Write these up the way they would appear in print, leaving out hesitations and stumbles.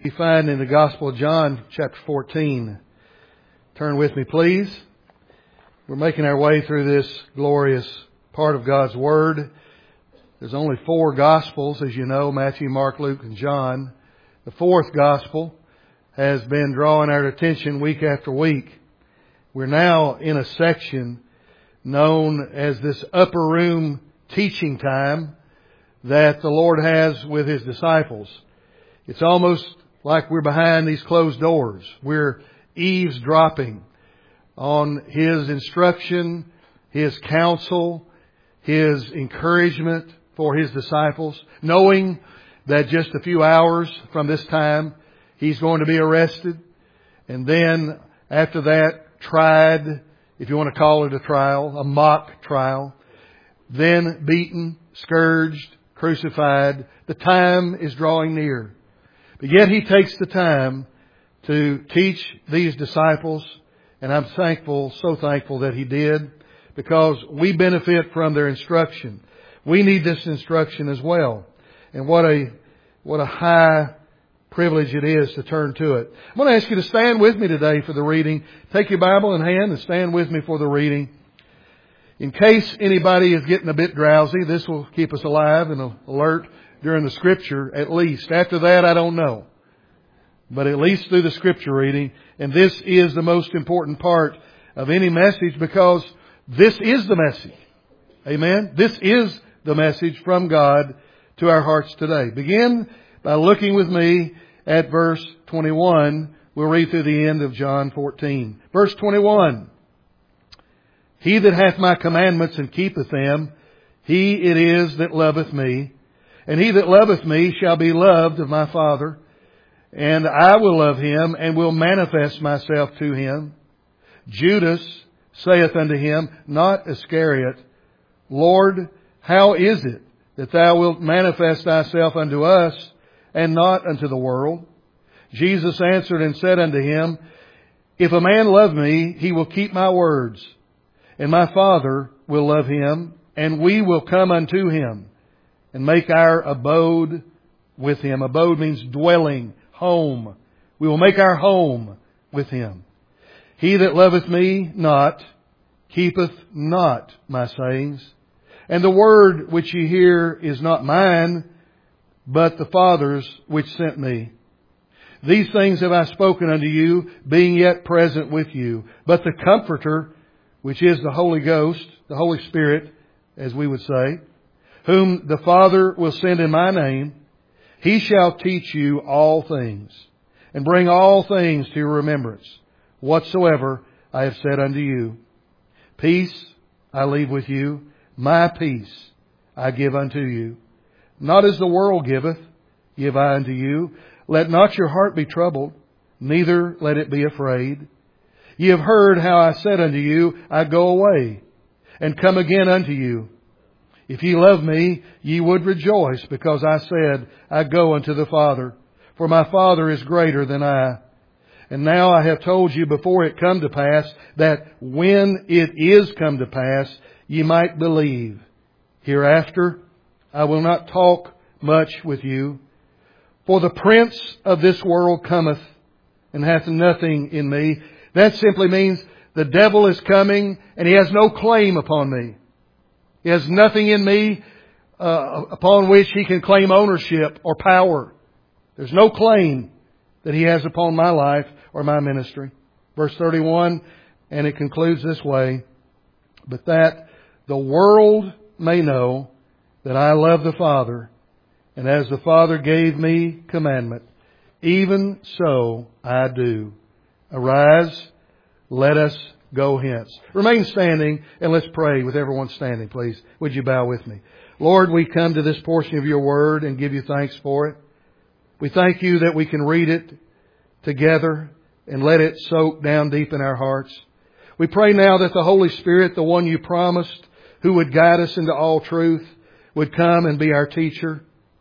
We find in the Gospel of John, chapter 14. Turn with me, please. We're making our way through this glorious part of God's Word. There's only 4 Gospels, as you know, Matthew, Mark, Luke, and John. The 4th Gospel has been drawing our attention week after week. We're now in a section known as this upper room teaching time that the Lord has with His disciples. It's almost like we're behind these closed doors. We're eavesdropping on His instruction, His counsel, His encouragement for His disciples, knowing that just a few hours from this time, He's going to be arrested. And then after that, tried, if you want to call it a trial, a mock trial. Then beaten, scourged, crucified. The time is drawing near. But yet He takes the time to teach these disciples, and I'm thankful, so thankful that He did, because we benefit from their instruction. We need this instruction as well. And what a high privilege it is to turn to it. I'm going to ask you to stand with me today for the reading. Take your Bible in hand and stand with me for the reading. In case anybody is getting a bit drowsy, this will keep us alive and alert during the Scripture, at least. After that, I don't know. But at least through the Scripture reading. And this is the most important part of any message, because this is the message. Amen? This is the message from God to our hearts today. Begin by looking with me at verse 21. We'll read through the end of John 14. Verse 21. He that hath my commandments and keepeth them, he it is that loveth me. And he that loveth me shall be loved of my Father. And I will love him, and will manifest myself to him. Judas saith unto him, not Iscariot, Lord, how is it that thou wilt manifest thyself unto us, and not unto the world? Jesus answered and said unto him, if a man love me, he will keep my words. And my Father will love him, and we will come unto him, and make our abode with him. Abode means dwelling, home. We will make our home with him. He that loveth me not, keepeth not my sayings. And the word which ye hear is not mine, but the Father's which sent me. These things have I spoken unto you, being yet present with you. But the Comforter, which is the Holy Ghost, the Holy Spirit, as we would say, whom the Father will send in my name, He shall teach you all things, and bring all things to your remembrance, whatsoever I have said unto you. Peace I leave with you, my peace I give unto you. Not as the world giveth, give I unto you. Let not your heart be troubled, neither let it be afraid. Ye have heard how I said unto you, I go away, and come again unto you. If ye love me, ye would rejoice, because I said, I go unto the Father, for my Father is greater than I. And now I have told you before it come to pass, that when it is come to pass, ye might believe. Hereafter I will not talk much with you, for the prince of this world cometh, and hath nothing in me. That simply means the devil is coming, and he has no claim upon me. He has nothing in me upon which he can claim ownership or power. There's no claim that he has upon my life or my ministry. Verse 31, and it concludes this way, but that the world may know that I love the Father, and as the Father gave me commandment, even so I do. Arise, let us go hence. Remain standing, and let's pray with everyone standing, please. Would you bow with me? Lord, we come to this portion of your word and give you thanks for it. We thank you that we can read it together and let it soak down deep in our hearts. We pray now that the Holy Spirit, the one you promised, who would guide us into all truth, would come and be our teacher.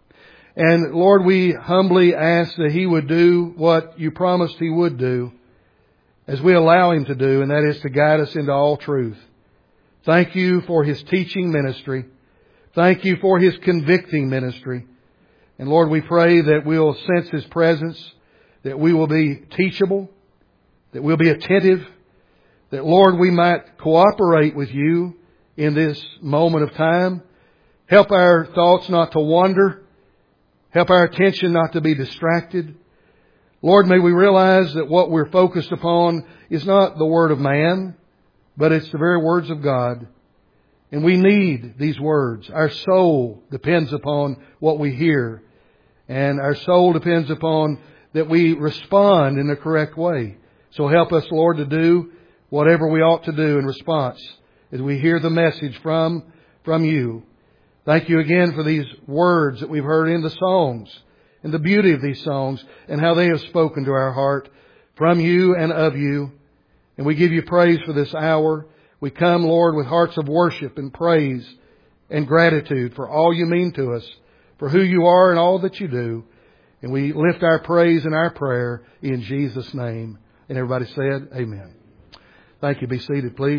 And Lord, we humbly ask that He would do what you promised He would do, as we allow Him to do, and that is to guide us into all truth. Thank you for His teaching ministry. Thank you for His convicting ministry. And Lord, we pray that we'll sense His presence that we will be teachable, that we'll be attentive, that, Lord, we might cooperate with You in this moment of time. Help our thoughts not to wander. Help our attention not to be distracted. Lord, may we realize that what we're focused upon is not the word of man, but it's the very words of God. And we need these words. Our soul depends upon what we hear. And our soul depends upon that we respond in the correct way. So help us, Lord, to do whatever we ought to do in response as we hear the message from You. Thank You again for these words that we've heard in the songs and the beauty of these songs and how they have spoken to our heart from You and of You. And we give You praise for this hour. We come, Lord, with hearts of worship and praise and gratitude for all You mean to us, for who You are and all that You do. And we lift our praise and our prayer in Jesus' name. And everybody said, Amen. Thank you. Be seated, please.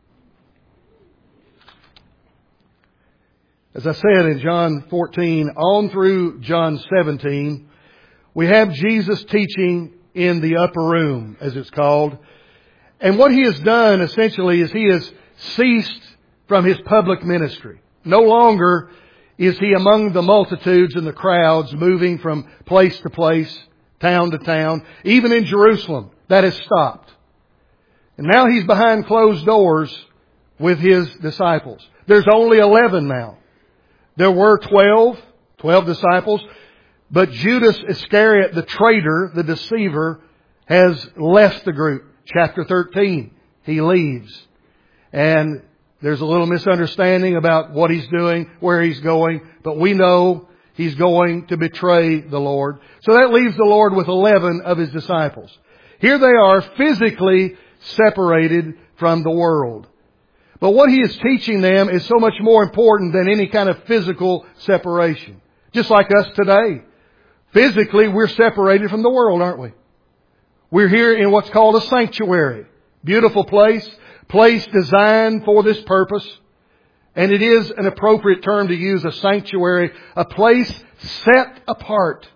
As I said in John 14, on through John 17, we have Jesus teaching in the upper room, as it's called. And what He has done, essentially, is He has ceased from His public ministry. No longer is He among the multitudes and the crowds moving from place to place, town to town. Even in Jerusalem, that has stopped. And now He's behind closed doors with His disciples. There's only 11 now. There were 12 disciples, but Judas Iscariot, the traitor, the deceiver, has left the group. Chapter 13, he leaves. And there's a little misunderstanding about what he's doing, where he's going, but we know he's going to betray the Lord. So that leaves the Lord with 11 of His disciples. Here they are, physically separated from the world. But what He is teaching them is so much more important than any kind of physical separation. Just like us today. Physically, we're separated from the world, aren't we? We're here in what's called a sanctuary. Beautiful place designed for this purpose. And it is an appropriate term to use, a sanctuary, a place set apart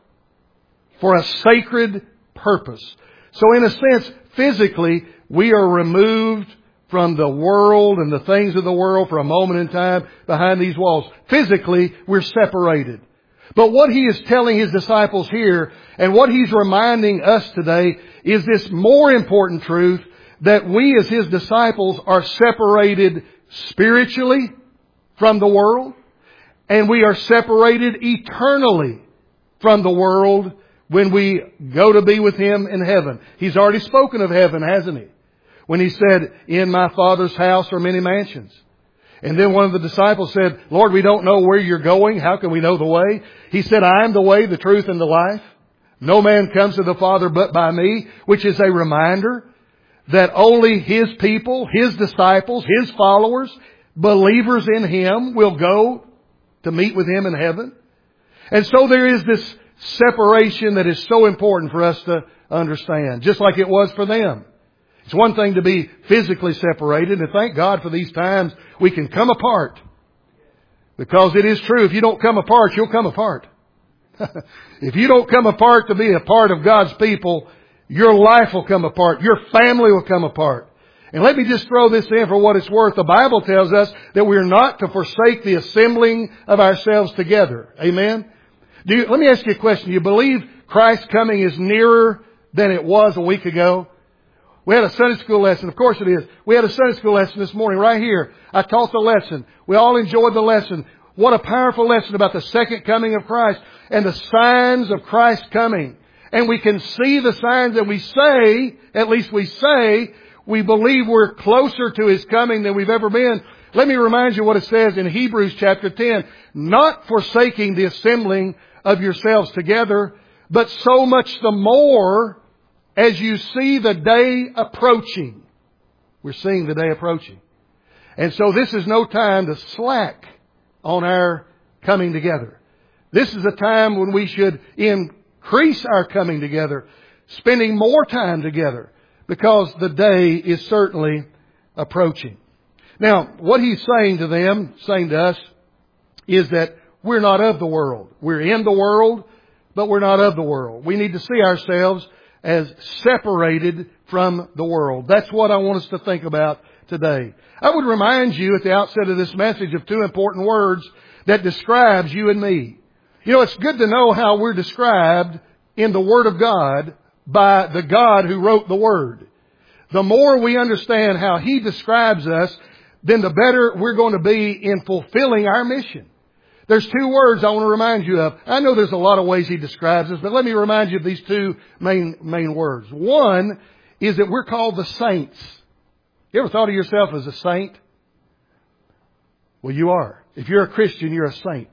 for a sacred purpose. So in a sense, physically, we are removed from the world and the things of the world for a moment in time behind these walls. Physically, we're separated. But what He is telling His disciples here, and what He's reminding us today, is this more important truth that we as His disciples are separated spiritually from the world, and we are separated eternally from the world when we go to be with Him in heaven. He's already spoken of heaven, hasn't He? When He said, in My Father's house are many mansions. And then one of the disciples said, Lord, we don't know where You're going. How can we know the way? He said, I am the way, the truth, and the life. No man comes to the Father but by Me, which is a reminder that only His people, His disciples, His followers, believers in Him will go to meet with Him in heaven. And so there is this separation that is so important for us to understand, just like it was for them. It's one thing to be physically separated, and thank God for these times we can come apart. Because it is true, if you don't come apart, you'll come apart. If you don't come apart to be a part of God's people, your life will come apart. Your family will come apart. And let me just throw this in for what it's worth. The Bible tells us that we're not to forsake the assembling of ourselves together. Amen? Let me ask you a question. Do you believe Christ's coming is nearer than it was a week ago? We had a Sunday school lesson. Of course it is. We had a Sunday school lesson this morning right here. I taught the lesson. We all enjoyed the lesson. What a powerful lesson about the second coming of Christ and the signs of Christ's coming. And we can see the signs, and we say, at least we say, we believe we're closer to His coming than we've ever been. Let me remind you what it says in Hebrews chapter 10. Not forsaking the assembling of yourselves together, but so much the more as you see the day approaching. We're seeing the day approaching. And so this is no time to slack on our coming together. This is a time when we should increase our coming together, spending more time together, because the day is certainly approaching. Now, what He's saying to them, saying to us, is that we're not of the world. We're in the world, but we're not of the world. We need to see ourselves as separated from the world. That's what I want us to think about today. I would remind you at the outset of this message of two important words that describes you and me. You know, it's good to know how we're described in the Word of God by the God who wrote the Word. The more we understand how He describes us, then the better we're going to be in fulfilling our mission. There's two words I want to remind you of. I know there's a lot of ways He describes us, but let me remind you of these two main words. One is that we're called the saints. You ever thought of yourself as a saint? Well, you are. If you're a Christian, you're a saint.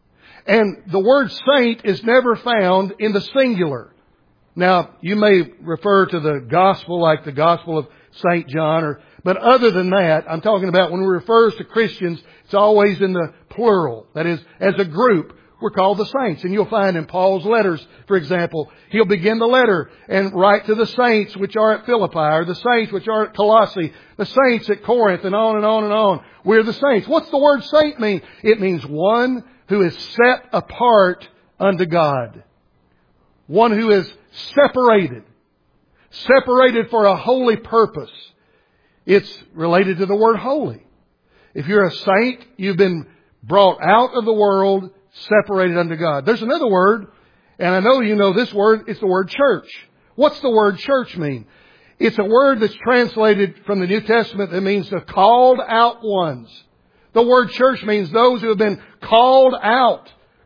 And the word saint is never found in the singular. Now, you may refer to the gospel like the Gospel of St. John, but other than that, I'm talking about when it refers to Christians, it's always in the plural. That is, as a group, we're called the saints. And you'll find in Paul's letters, for example, he'll begin the letter and write to the saints which are at Philippi, or the saints which are at Colossae, the saints at Corinth, and on and on and on. We're the saints. What's the word saint mean? It means one who is set apart unto God. One who is separated. Separated for a holy purpose. It's related to the word holy. If you're a saint, you've been brought out of the world, separated unto God. There's another word, and I know you know this word, it's the word church. What's the word church mean? It's a word that's translated from the New Testament that means the called out ones. The word church means those who have been called out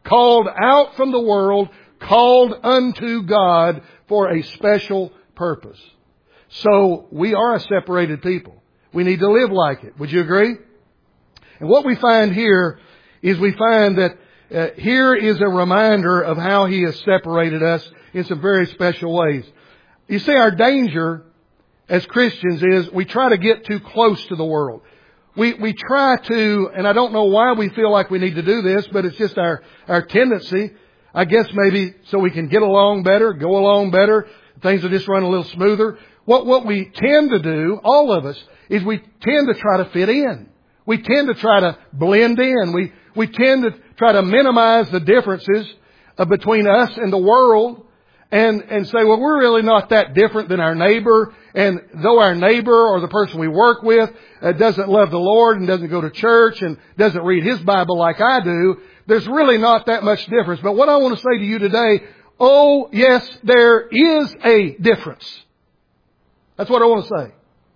from the world, called unto God for a special purpose. So we are a separated people. We need to live like it. Would you agree? And what we find here is we find that here is a reminder of how He has separated us in some very special ways. You see, our danger as Christians is we try to get too close to the world. We try to, and I don't know why we feel like we need to do this, but it's just our tendency. I guess maybe so we can get along better, go along better, things will just run a little smoother. What we tend to do, all of us, is we tend to try to fit in. We tend to try to blend in. We tend to try to minimize the differences between us and the world and say, well, we're really not that different than our neighbor. And though our neighbor or the person we work with doesn't love the Lord and doesn't go to church and doesn't read his Bible like I do, there's really not that much difference. But what I want to say to you today, oh, yes, there is a difference. That's what I want to say.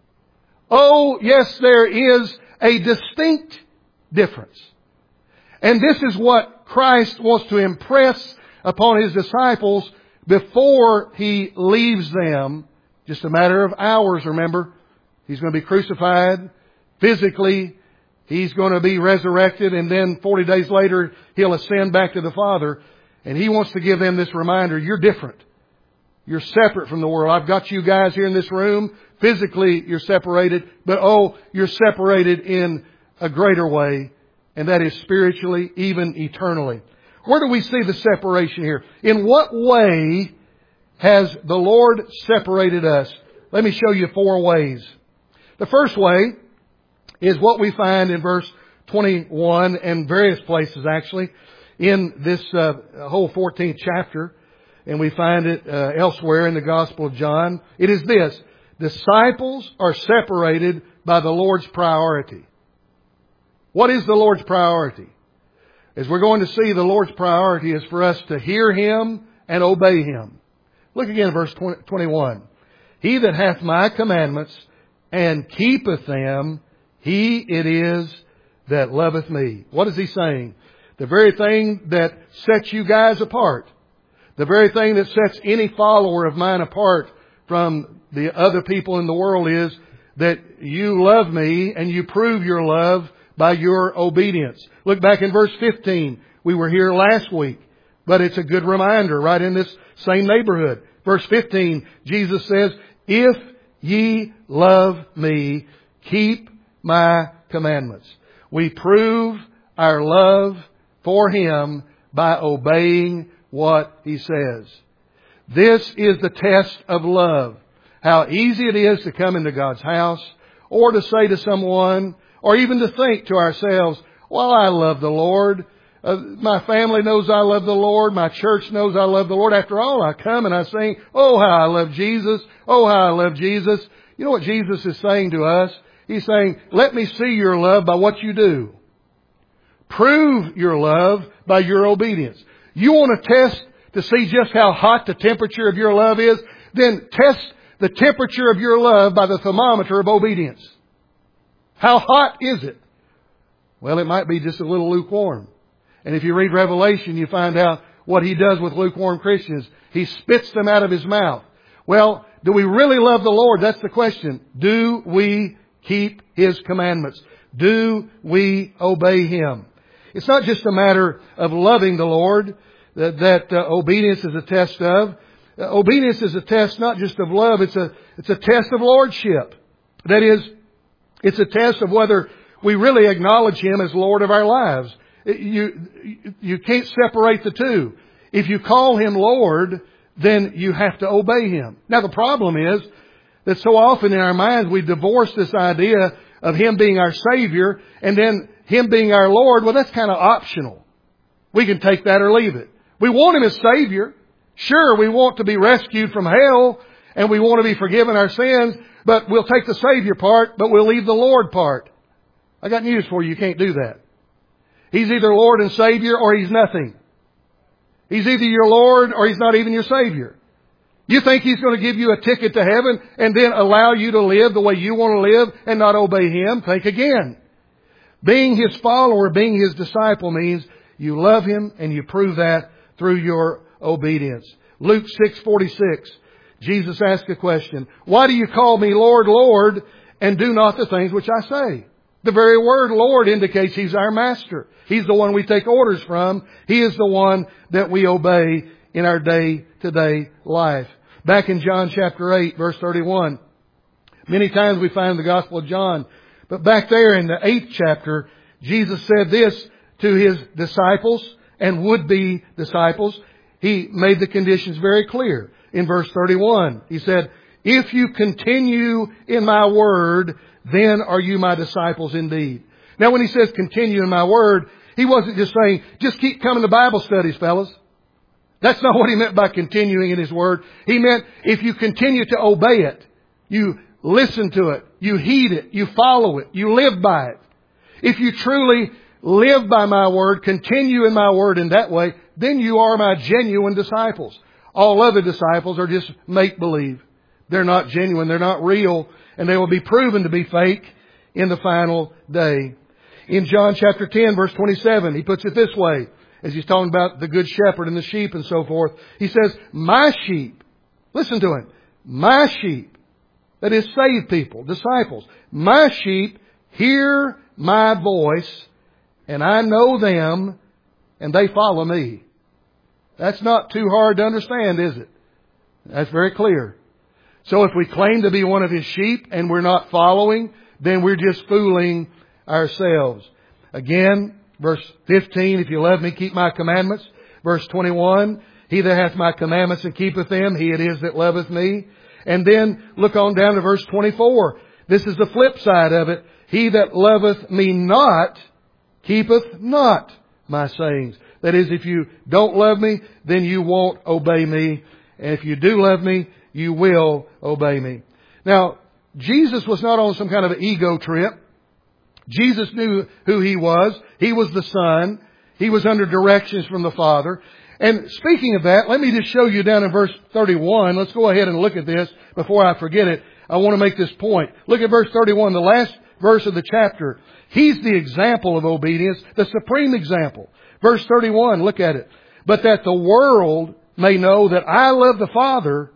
Oh, yes, there is a distinct difference. And this is what Christ wants to impress upon His disciples before He leaves them. Just a matter of hours, remember. He's going to be crucified physically. He's going to be resurrected, and then 40 days later, He'll ascend back to the Father. And He wants to give them this reminder, you're different. You're separate from the world. I've got you guys here in this room. Physically, you're separated. But you're separated in a greater way. And that is spiritually, even eternally. Where do we see the separation here? In what way has the Lord separated us? Let me show you 4 ways. The first way is what we find in verse 21 and various places actually in this whole 14th chapter. And we find it elsewhere in the Gospel of John. It is this. Disciples are separated by the Lord's priority. What is the Lord's priority? As we're going to see, the Lord's priority is for us to hear Him and obey Him. Look again at verse 21. He that hath my commandments and keepeth them, he it is that loveth me. What is He saying? The very thing that sets you guys apart, the very thing that sets any follower of mine apart from the other people in the world is that you love me and you prove your love by your obedience. Look back in verse 15. We were here last week, but it's a good reminder right in this same neighborhood. Verse 15, Jesus says, if ye love me, keep my commandments. We prove our love for Him by obeying what He says. This is the test of love. How easy it is to come into God's house or to say to someone or even to think to ourselves, well, I love the Lord, My family knows I love the Lord. My church knows I love the Lord. After all, I come and I sing, oh, how I love Jesus. Oh, how I love Jesus. You know what Jesus is saying to us? He's saying, let me see your love by what you do. Prove your love by your obedience. You want to test to see just how hot the temperature of your love is? Then test the temperature of your love by the thermometer of obedience. How hot is it? Well, it might be just a little lukewarm. And if you read Revelation, you find out what He does with lukewarm Christians. He spits them out of His mouth. Well, do we really love the Lord? That's the question. Do we keep His commandments? Do we obey Him? It's not just a matter of loving the Lord that obedience is a test of. Obedience is a test not just of love, it's a test of lordship. That is, it's a test of whether we really acknowledge Him as Lord of our lives. You can't separate the two. If you call Him Lord, then you have to obey Him. Now the problem is that so often in our minds we divorce this idea of Him being our Savior and then Him being our Lord. Well, that's kind of optional. We can take that or leave it. We want Him as Savior. Sure, we want to be rescued from hell and we want to be forgiven our sins, but we'll take the Savior part, but we'll leave the Lord part. I got news for you. You can't do that. He's either Lord and Savior or He's nothing. He's either your Lord or He's not even your Savior. You think He's going to give you a ticket to heaven and then allow you to live the way you want to live and not obey Him? Think again. Being His follower, being His disciple means you love Him and you prove that through your obedience. Luke 6:46, Jesus asked a question. Why do you call me Lord, Lord, and do not the things which I say? The very word Lord indicates He's our master. He's the one we take orders from. He is the one that we obey in our day-to-day life. Back in John chapter 8, verse 31, many times we find the Gospel of John, but back there in the 8th chapter, Jesus said this to His disciples and would-be disciples. He made the conditions very clear. In verse 31, He said, if you continue in my word, then are you my disciples indeed. Now when He says continue in my word, He wasn't just saying, just keep coming to Bible studies, fellas. That's not what He meant by continuing in His word. He meant if you continue to obey it, you listen to it, you heed it, you follow it, you live by it. If you truly live by my word, continue in my word in that way, then you are my genuine disciples. All other disciples are just make-believe. They're not genuine, they're not real, and they will be proven to be fake in the final day. In John chapter 10, verse 27, He puts it this way, as He's talking about the good shepherd and the sheep and so forth. He says, my sheep, listen to Him, my sheep, that is saved people, disciples, my sheep hear my voice, and I know them, and they follow me. That's not too hard to understand, is it? That's very clear. So if we claim to be one of His sheep and we're not following, then we're just fooling ourselves. Again, verse 15, if you love me, keep my commandments. Verse 21, he that hath my commandments and keepeth them, he it is that loveth me. And then look on down to verse 24. This is the flip side of it. He that loveth me not, keepeth not my sayings. That is, if you don't love me, then you won't obey me. And if you do love me, you will obey me. Now, Jesus was not on some kind of an ego trip. Jesus knew who He was. He was the Son. He was under directions from the Father. And speaking of that, let me just show you down in verse 31. Let's go ahead and look at this before I forget it. I want to make this point. Look at verse 31, the last verse of the chapter. He's the example of obedience, the supreme example. Verse 31, look at it. But that the world may know that I love the Father,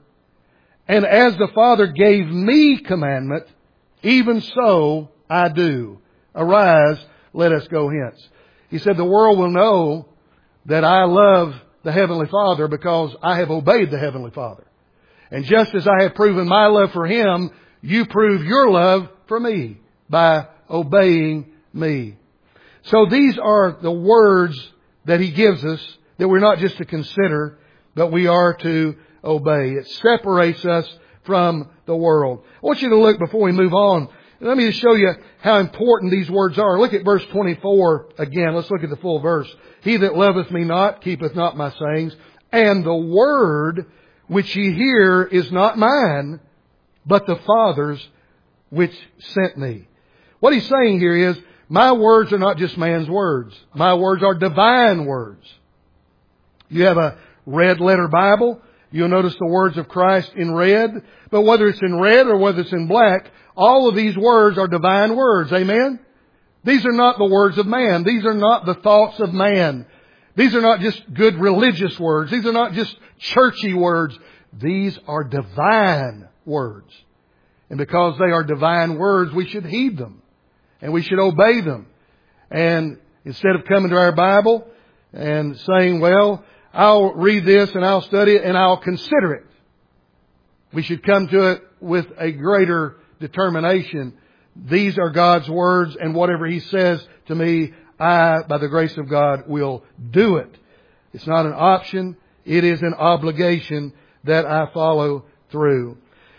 and as the Father gave me commandment, even so I do. Arise, let us go hence. He said the world will know that I love the Heavenly Father because I have obeyed the Heavenly Father. And just as I have proven my love for Him, you prove your love for me by obeying me. So these are the words that He gives us that we're not just to consider, but we are to obey. It separates us from the world. I want you to look, before we move on, Let me just show you how important these words are. Look at verse 24 again. Let's look at the full verse. He that loveth me not keepeth not my sayings, and the word which ye hear is not mine, but the Father's which sent me. What he's saying here is, my words are not just man's words. My words are divine words. You have a red letter Bible. You'll notice the words of Christ in red. But whether it's in red or whether it's in black, all of these words are divine words. Amen? These are not the words of man. These are not the thoughts of man. These are not just good religious words. These are not just churchy words. These are divine words. And because they are divine words, we should heed them. And we should obey them. And instead of coming to our Bible and saying, well, I'll read this and I'll study it and I'll consider it, we should come to it with a greater determination. These are God's words, and whatever He says to me, I, by the grace of God, will do it. It's not an option. It is an obligation that I follow through.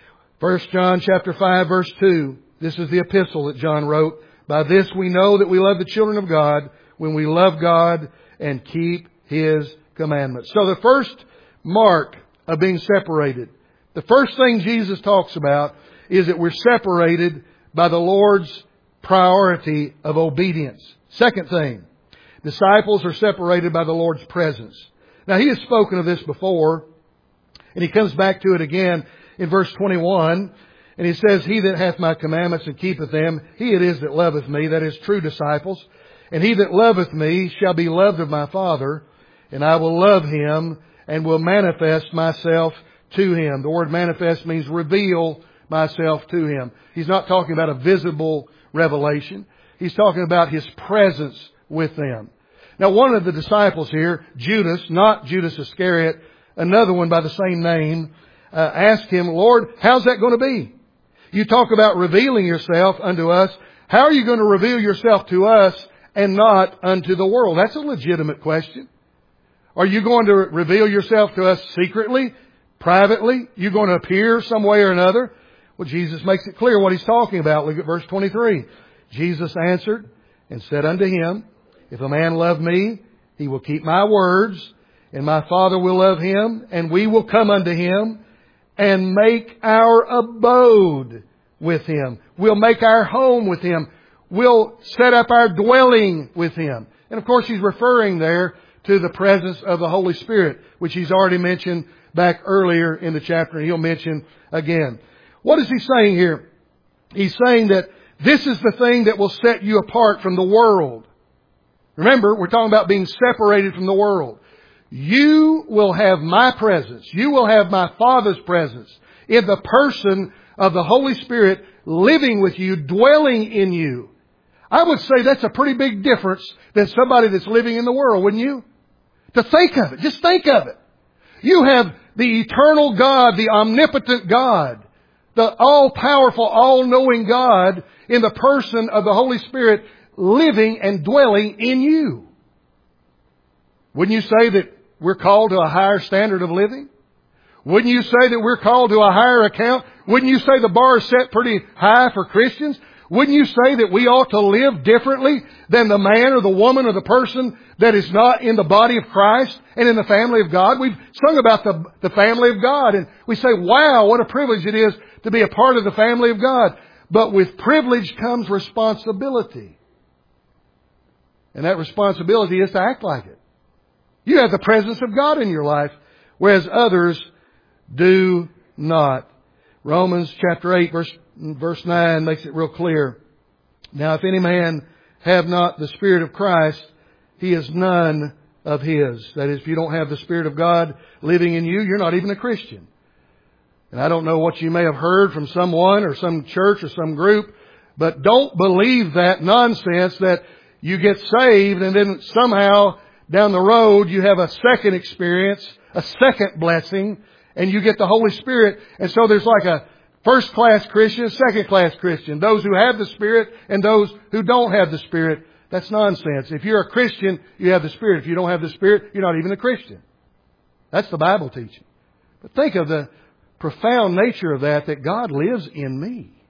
1 John chapter 5 verse 2. This is the epistle that John wrote. By this we know that we love the children of God, when we love God and keep His commandments. So the first mark of being separated, the first thing Jesus talks about is that we're separated by the Lord's priority of obedience. Second thing, disciples are separated by the Lord's presence. Now He has spoken of this before, and He comes back to it again in verse 21. And He says, He that hath my commandments and keepeth them, he it is that loveth me, that is true disciples. And he that loveth me shall be loved of my Father, and I will love him and will manifest myself to him. The word manifest means reveal myself to him. He's not talking about a visible revelation. He's talking about His presence with them. Now one of the disciples here, Judas, not Judas Iscariot, another one by the same name, asked Him, Lord, how's that going to be? You talk about revealing yourself unto us. How are you going to reveal yourself to us and not unto the world? That's a legitimate question. Are you going to reveal yourself to us secretly, privately? You going to appear some way or another? Well, Jesus makes it clear what He's talking about. Look at verse 23. Jesus answered and said unto him, If a man love me, he will keep my words, and my Father will love him, and we will come unto him and make our abode with him. We'll make our home with him. We'll set up our dwelling with him. And of course He's referring there to the presence of the Holy Spirit, which He's already mentioned back earlier in the chapter, and He'll mention again. What is He saying here? He's saying that this is the thing that will set you apart from the world. Remember, we're talking about being separated from the world. You will have my presence. You will have my Father's presence in the person of the Holy Spirit living with you, dwelling in you. I would say that's a pretty big difference than somebody that's living in the world, wouldn't you? To think of it. Just think of it. You have the eternal God, the omnipotent God, the all-powerful, all-knowing God in the person of the Holy Spirit living and dwelling in you. Wouldn't you say that we're called to a higher standard of living? Wouldn't you say that we're called to a higher account? Wouldn't you say the bar is set pretty high for Christians? Wouldn't you say that we ought to live differently than the man or the woman or the person that is not in the body of Christ and in the family of God? We've sung about the family of God, and we say, wow, what a privilege it is to be a part of the family of God. But with privilege comes responsibility. And that responsibility is to act like it. You have the presence of God in your life, whereas others do not. Romans chapter 8 verse 9 makes it real clear. Now if any man have not the Spirit of Christ, he is none of His. That is, if you don't have the Spirit of God living in you, you're not even a Christian. And I don't know what you may have heard from someone or some church or some group, but don't believe that nonsense that you get saved and then somehow down the road you have a second experience, a second blessing, and you get the Holy Spirit. And so there's like a first-class Christian, second-class Christian. Those who have the Spirit and those who don't have the Spirit. That's nonsense. If you're a Christian, you have the Spirit. If you don't have the Spirit, you're not even a Christian. That's the Bible teaching. But think of the profound nature of that God lives in me.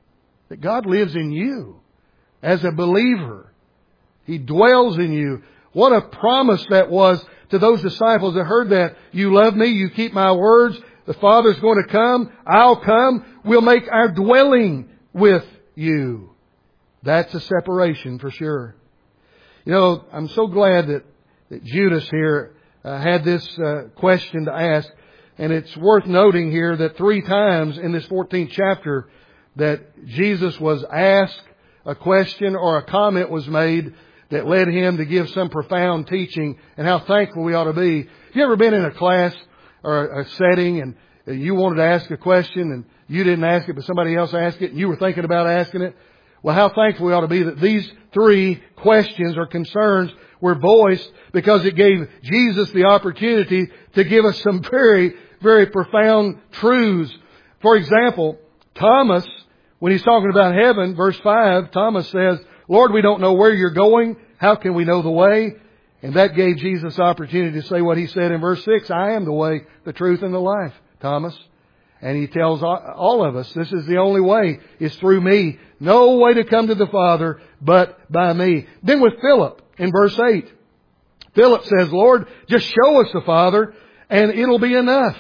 that God lives in you as a believer. He dwells in you. What a promise that was to those disciples that heard that. You love me, you keep my words, the Father's going to come, I'll come, we'll make our dwelling with you. That's a separation for sure. You know, I'm so glad that Judas here had this question to ask. And it's worth noting here that 3 times in this 14th chapter that Jesus was asked a question or a comment was made that led him to give some profound teaching, and how thankful we ought to be. Have you ever been in a class or a setting and you wanted to ask a question and you didn't ask it but somebody else asked it and you were thinking about asking it? Well, how thankful we ought to be that these 3 questions or concerns were voiced, because it gave Jesus the opportunity to give us some very, very profound truths. For example, Thomas, when he's talking about heaven, verse 5, Thomas says, Lord, we don't know where you're going. How can we know the way? And that gave Jesus opportunity to say what he said in verse 6, I am the way, the truth, and the life, Thomas. And he tells all of us, this is the only way. It's through me. No way to come to the Father but by me. Then with Philip, in verse 8, Philip says, Lord, just show us the Father and it'll be enough.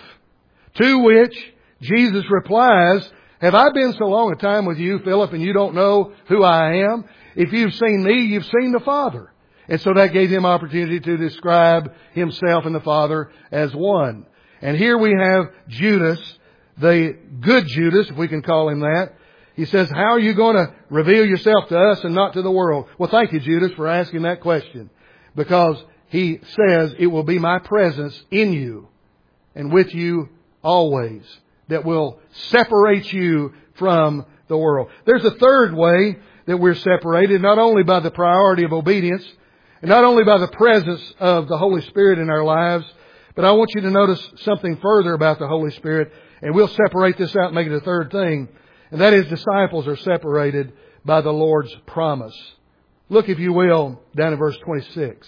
To which Jesus replies, have I been so long a time with you, Philip, and you don't know who I am? If you've seen me, you've seen the Father. And so that gave him opportunity to describe himself and the Father as one. And here we have Judas, the good Judas, if we can call him that. He says, how are you going to reveal yourself to us and not to the world? Well, thank you, Judas, for asking that question. Because he says, it will be my presence in you and with you always that will separate you from the world. There's a third way that we're separated, not only by the priority of obedience, and not only by the presence of the Holy Spirit in our lives, but I want you to notice something further about the Holy Spirit, and we'll separate this out and make it a third thing. And that is, disciples are separated by the Lord's promise. Look, if you will, down in verse 26.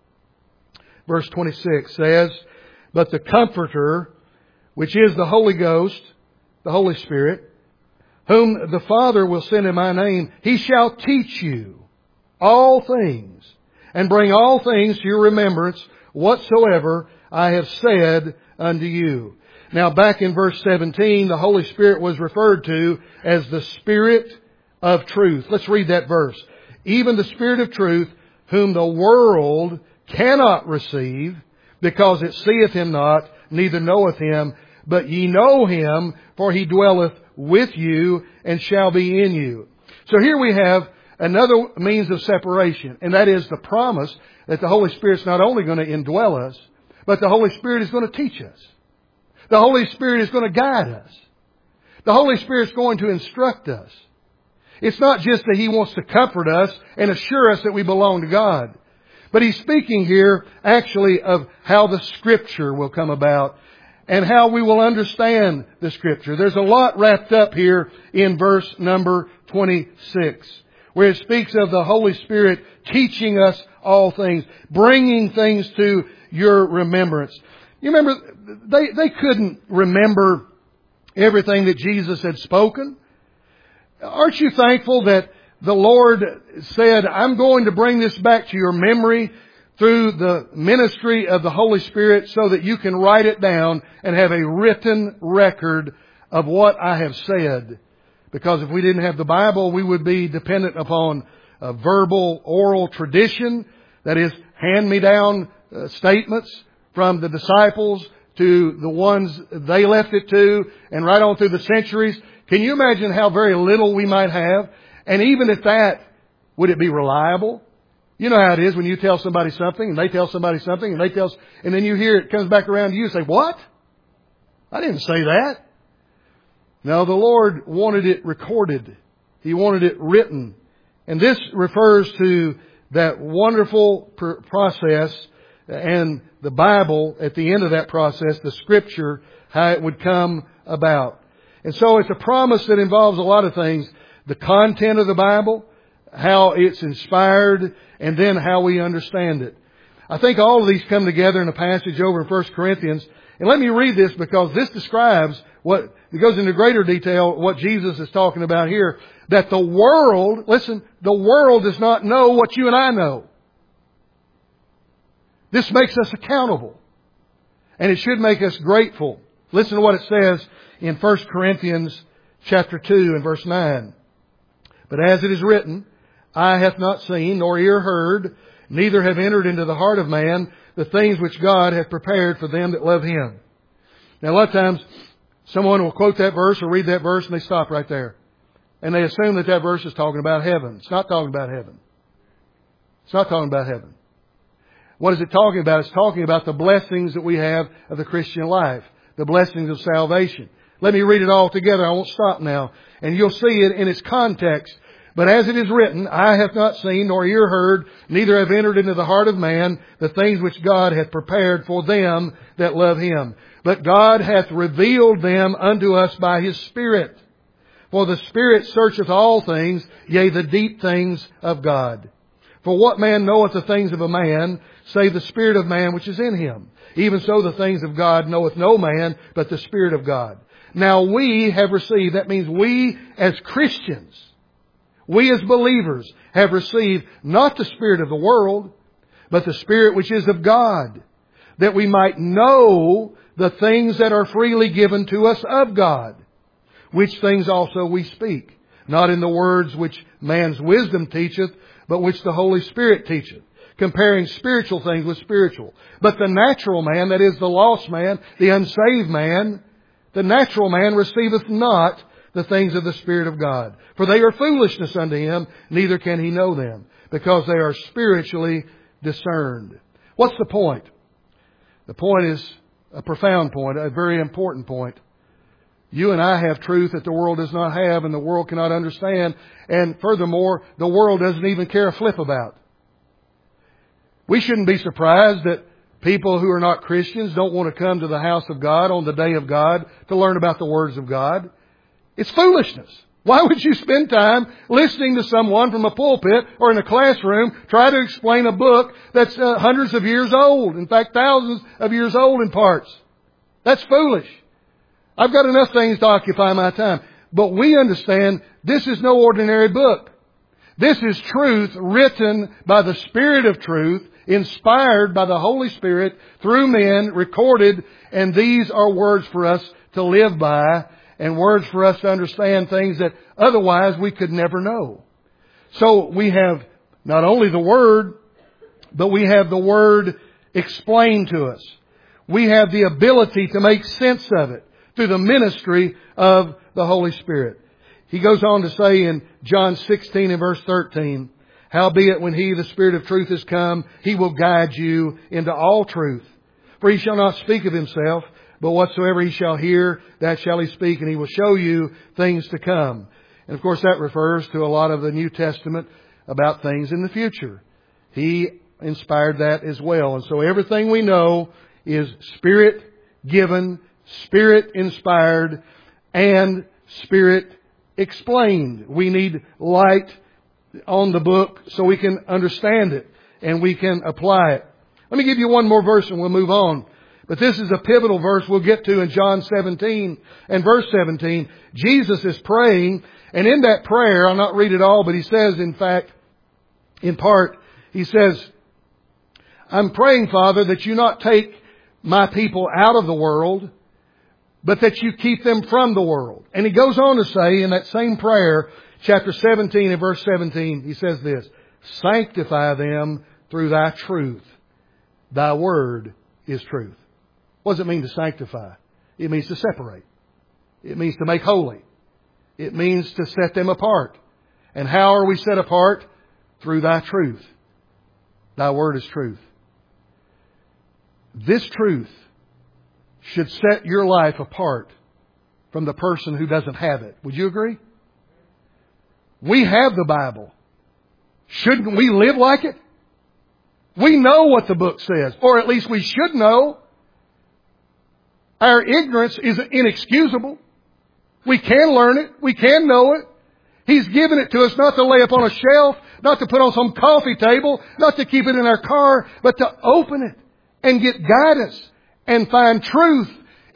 Verse 26 says, but the Comforter, which is the Holy Ghost, the Holy Spirit, whom the Father will send in my name, He shall teach you all things, and bring all things to your remembrance whatsoever I have said unto you. Now back in verse 17, the Holy Spirit was referred to as the Spirit of truth. Let's read that verse. Even the Spirit of truth, whom the world cannot receive, because it seeth Him not, neither knoweth Him, but ye know Him, for He dwelleth with you and shall be in you. So here we have another means of separation, and that is the promise that the Holy Spirit's not only going to indwell us, but the Holy Spirit is going to teach us. The Holy Spirit is going to guide us. The Holy Spirit is going to instruct us. It's not just that He wants to comfort us and assure us that we belong to God, but He's speaking here actually of how the Scripture will come about and how we will understand the Scripture. There's a lot wrapped up here in verse number 26, where it speaks of the Holy Spirit teaching us all things, bringing things to your remembrance. You remember, they couldn't remember everything that Jesus had spoken. Aren't you thankful that the Lord said, I'm going to bring this back to your memory through the ministry of the Holy Spirit so that you can write it down and have a written record of what I have said? Because if we didn't have the Bible, we would be dependent upon a verbal, oral tradition, that is, hand-me-down statements from the disciples to the ones they left it to, and right on through the centuries. Can you imagine how very little we might have? And even at that, would it be reliable? You know how it is when you tell somebody something, and they tell somebody something, and then you hear it comes back around to you and say, what? I didn't say that. No, the Lord wanted it recorded. He wanted it written. And this refers to that wonderful process and the Bible at the end of that process, the Scripture, how it would come about. And so it's a promise that involves a lot of things. The content of the Bible, how it's inspired, and then how we understand it. I think all of these come together in a passage over in 1 Corinthians. And let me read this because this describes It goes into greater detail what Jesus is talking about here. That the world, listen, the world does not know what you and I know. This makes us accountable. And it should make us grateful. Listen to what it says in 1 Corinthians chapter 2 and verse 9. But as it is written, eye hath not seen, nor ear heard, neither have entered into the heart of man the things which God hath prepared for them that love Him. Now a lot of times, someone will quote that verse or read that verse and they stop right there. And they assume that that verse is talking about heaven. It's not talking about heaven. It's not talking about heaven. What is it talking about? It's talking about the blessings that we have of the Christian life. The blessings of salvation. Let me read it all together. I won't stop now. And you'll see it in its context. But as it is written, eye hath not seen, nor ear heard, neither have entered into the heart of man the things which God hath prepared for them that love Him. But God hath revealed them unto us by His Spirit. For the Spirit searcheth all things, yea, the deep things of God. For what man knoweth the things of a man, save the Spirit of man which is in him? Even so the things of God knoweth no man, but the Spirit of God. Now we have received, that means we as Christians, we as believers have received not the spirit of the world, but the Spirit which is of God, that we might know the things that are freely given to us of God, which things also we speak, not in the words which man's wisdom teacheth, but which the Holy Spirit teacheth, comparing spiritual things with spiritual. But the natural man, that is the lost man, the unsaved man, the natural man receiveth not the things of the Spirit of God. For they are foolishness unto him, neither can he know them, because they are spiritually discerned. What's the point? The point is a profound point, a very important point. You and I have truth that the world does not have and the world cannot understand. And furthermore, the world doesn't even care a flip about. We shouldn't be surprised that people who are not Christians don't want to come to the house of God on the day of God to learn about the words of God. It's foolishness. Why would you spend time listening to someone from a pulpit or in a classroom try to explain a book that's hundreds of years old? In fact, thousands of years old in parts. That's foolish. I've got enough things to occupy my time. But we understand this is no ordinary book. This is truth written by the Spirit of truth, inspired by the Holy Spirit through men, recorded, and these are words for us to live by and words for us to understand things that otherwise we could never know. So we have not only the Word, but we have the Word explained to us. We have the ability to make sense of it through the ministry of the Holy Spirit. He goes on to say in John 16 and verse 13, howbeit when He, the Spirit of truth, is come, He will guide you into all truth. For He shall not speak of Himself, but whatsoever He shall hear, that shall He speak, and He will show you things to come. And of course that refers to a lot of the New Testament about things in the future. He inspired that as well. And so everything we know is Spirit given, Spirit inspired, and Spirit explained. We need light on the book so we can understand it and we can apply it. Let me give you one more verse and we'll move on. But this is a pivotal verse we'll get to in John 17 and verse 17. Jesus is praying, and in that prayer, I'll not read it all, but He says, in fact, in part, He says, I'm praying, Father, that You not take My people out of the world, but that You keep them from the world. And He goes on to say in that same prayer, chapter 17 and verse 17, He says this, sanctify them through Thy truth. Thy word is truth. What does it mean to sanctify? It means to separate. It means to make holy. It means to set them apart. And how are we set apart? Through Thy truth. Thy word is truth. This truth should set your life apart from the person who doesn't have it. Would you agree? We have the Bible. Shouldn't we live like it? We know what the book says, or at least we should know. Our ignorance is inexcusable. We can learn it. We can know it. He's given it to us not to lay up on a shelf, not to put on some coffee table, not to keep it in our car, but to open it and get guidance and find truth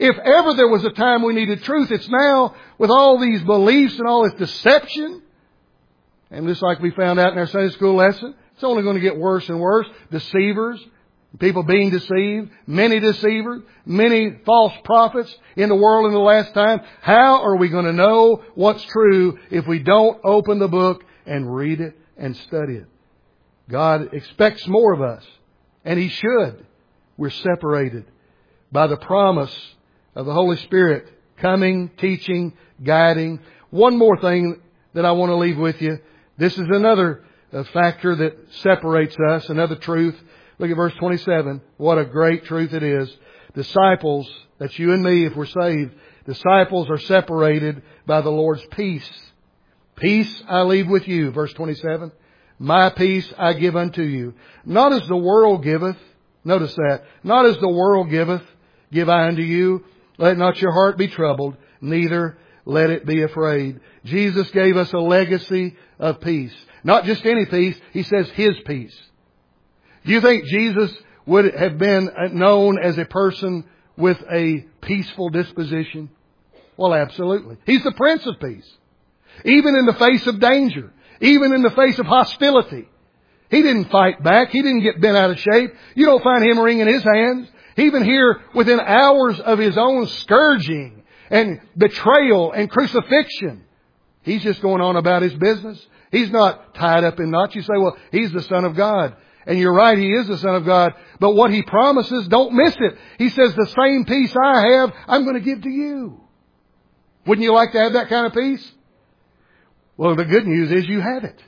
If ever there was a time we needed truth, it's now with all these beliefs and all this deception. And just like we found out in our Sunday school lesson, it's only going to get worse and worse. Deceivers, people being deceived, many deceivers, many false prophets in the world in the last time. How are we going to know what's true if we don't open the book and read it and study it? God expects more of us, and He should. We're separated by the promise of the Holy Spirit coming, teaching, guiding. One more thing that I want to leave with you. This is another factor that separates us, another truth. Look at verse 27. What a great truth it is. Disciples, that's you and me if we're saved, disciples are separated by the Lord's peace. Peace I leave with you, verse 27. My peace I give unto you. Not as the world giveth. Notice that. Not as the world giveth, give I unto you. Let not your heart be troubled, neither let it be afraid. Jesus gave us a legacy of peace. Not just any peace. He says His peace. Do you think Jesus would have been known as a person with a peaceful disposition? Well, absolutely. He's the Prince of Peace. Even in the face of danger, even in the face of hostility, He didn't fight back. He didn't get bent out of shape. You don't find Him wringing His hands. Even here, within hours of His own scourging and betrayal and crucifixion, He's just going on about His business. He's not tied up in knots. You say, well, He's the Son of God. And you're right, He is the Son of God. But what He promises, don't miss it. He says, the same peace I have, I'm going to give to you. Wouldn't you like to have that kind of peace? Well, the good news is you have it.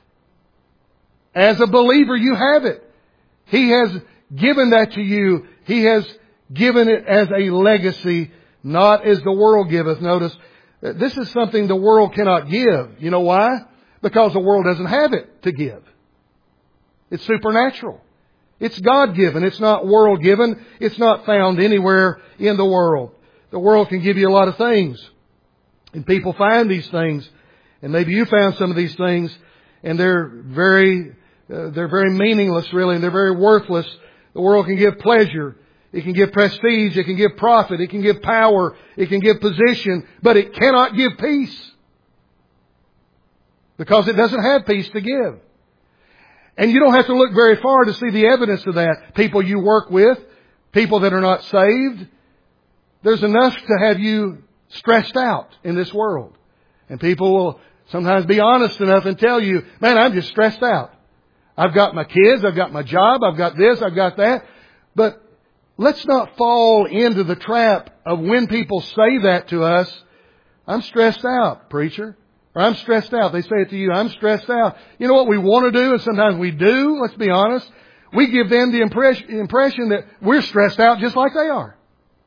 As a believer, you have it. He has given that to you. He has given it as a legacy, not as the world giveth. Notice, this is something the world cannot give. You know why? Because the world doesn't have it to give. It's supernatural. It's God-given. It's not world-given. It's not found anywhere in the world. The world can give you a lot of things. And people find these things. And maybe you found some of these things and they're very meaningless really, and they're very worthless. The world can give pleasure. It can give prestige. It can give profit. It can give power. It can give position. But it cannot give peace. Because it doesn't have peace to give. And you don't have to look very far to see the evidence of that. People you work with, people that are not saved, there's enough to have you stressed out in this world. And people will sometimes be honest enough and tell you, man, I'm just stressed out. I've got my kids, I've got my job, I've got this, I've got that. But let's not fall into the trap of when people say that to us, I'm stressed out, preacher. Or I'm stressed out. They say it to you, I'm stressed out. You know what we want to do, and sometimes we do, let's be honest. We give them the impression that we're stressed out just like they are.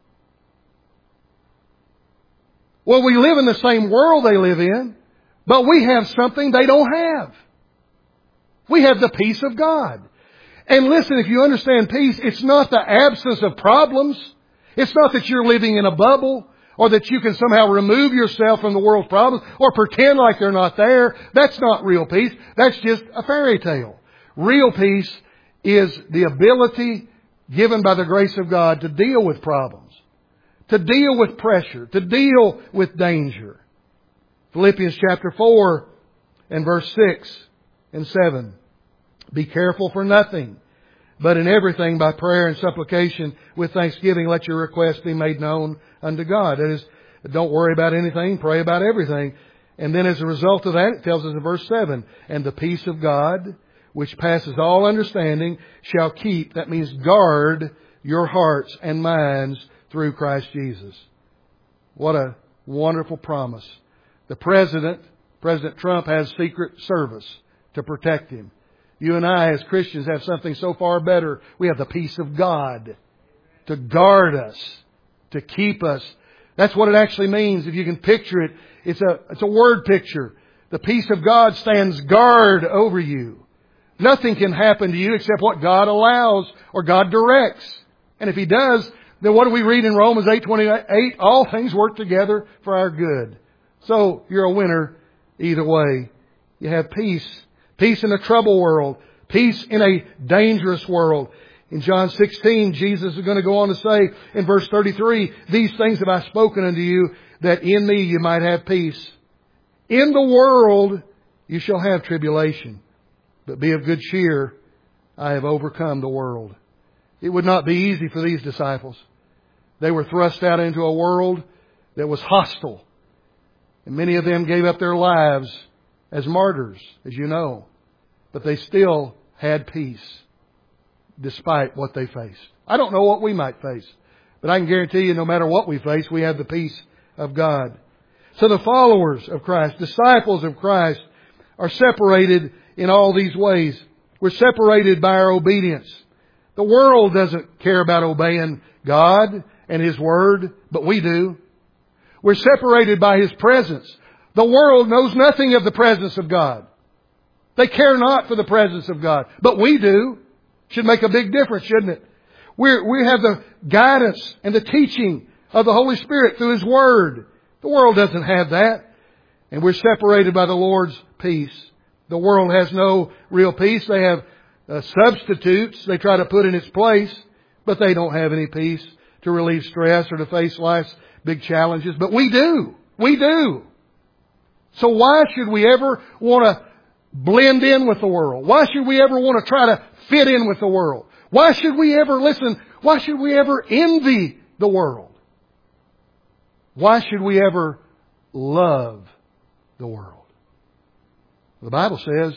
Well, we live in the same world they live in, but we have something they don't have. We have the peace of God. And listen, if you understand peace, it's not the absence of problems. It's not that you're living in a bubble, or that you can somehow remove yourself from the world's problems, or pretend like they're not there. That's not real peace. That's just a fairy tale. Real peace is the ability given by the grace of God to deal with problems, to deal with pressure, to deal with danger. Philippians chapter 4 and verse 6 and 7. Be careful for nothing, but in everything by prayer and supplication with thanksgiving let your requests be made known unto God. That is, don't worry about anything, pray about everything. And then as a result of that, it tells us in verse 7, and the peace of God, which passes all understanding, shall keep, that means guard, your hearts and minds through Christ Jesus. What a wonderful promise. The President Trump, has Secret Service to protect him. You and I as Christians have something so far better. We have the peace of God to guard us, to keep us. That's what it actually means. If you can picture it, it's a word picture. The peace of God stands guard over you. Nothing can happen to you except what God allows or God directs. And if He does, then what do we read in Romans 8:28? All things work together for our good. So you're a winner either way. You have peace. Peace in a troubled world. Peace in a dangerous world. In John 16, Jesus is going to go on to say in verse 33, "These things have I spoken unto you, that in me you might have peace. In the world you shall have tribulation, but be of good cheer. I have overcome the world." It would not be easy for these disciples. They were thrust out into a world that was hostile. And many of them gave up their lives as martyrs, as you know. But they still had peace despite what they faced. I don't know what we might face, but I can guarantee you no matter what we face, we have the peace of God. So the followers of Christ, disciples of Christ, are separated in all these ways. We're separated by our obedience. The world doesn't care about obeying God and His Word, but we do. We're separated by His presence. The world knows nothing of the presence of God. They care not for the presence of God, but we do. Should make a big difference, shouldn't it? We have the guidance and the teaching of the Holy Spirit through His Word. The world doesn't have that. And we're separated by the Lord's peace. The world has no real peace. They have substitutes they try to put in its place, but they don't have any peace to relieve stress or to face life's big challenges. But we do. We do. So why should we ever want to blend in with the world? Why should we ever want to try to fit in with the world? Why should we ever envy the world? Why should we ever love the world? The Bible says,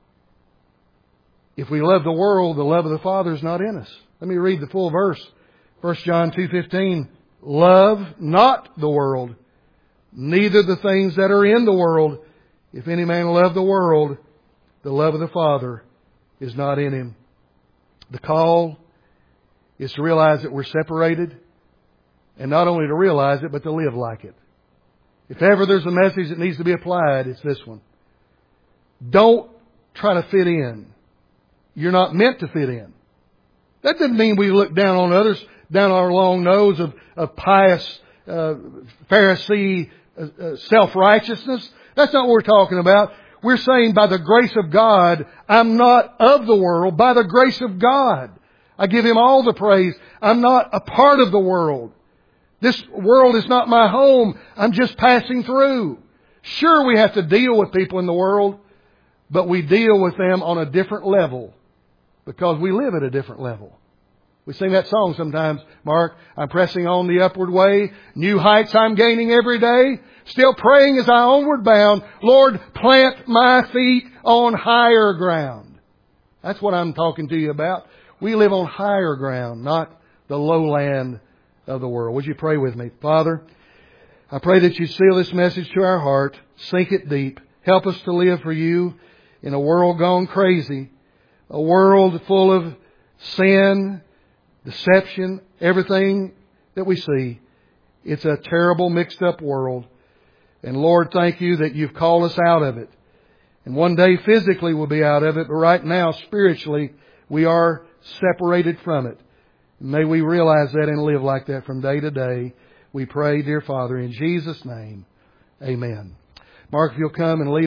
if we love the world, the love of the Father is not in us. Let me read the full verse. 1 John 2:15. "Love not the world, neither the things that are in the world. If any man love the world, the love of the Father is not in him." The call is to realize that we're separated, and not only to realize it, but to live like it. If ever there's a message that needs to be applied, it's this one. Don't try to fit in. You're not meant to fit in. That doesn't mean we look down on others, down our long nose of pious Pharisee self-righteousness. That's not what we're talking about. We're saying by the grace of God, I'm not of the world. By the grace of God, I give Him all the praise. I'm not a part of the world. This world is not my home. I'm just passing through. Sure, we have to deal with people in the world, but we deal with them on a different level because we live at a different level. We sing that song sometimes, Mark. I'm pressing on the upward way. New heights I'm gaining every day. Still praying as I onward bound. Lord, plant my feet on higher ground. That's what I'm talking to you about. We live on higher ground, not the lowland of the world. Would you pray with me? Father, I pray that you seal this message to our heart. Sink it deep. Help us to live for you in a world gone crazy. A world full of sin, deception, everything that we see. It's a terrible mixed up world. And Lord, thank you that you've called us out of it. And one day physically we'll be out of it, but right now spiritually we are separated from it. May we realize that and live like that from day to day. We pray, dear Father, in Jesus' name. Amen. Mark, if you'll come and lead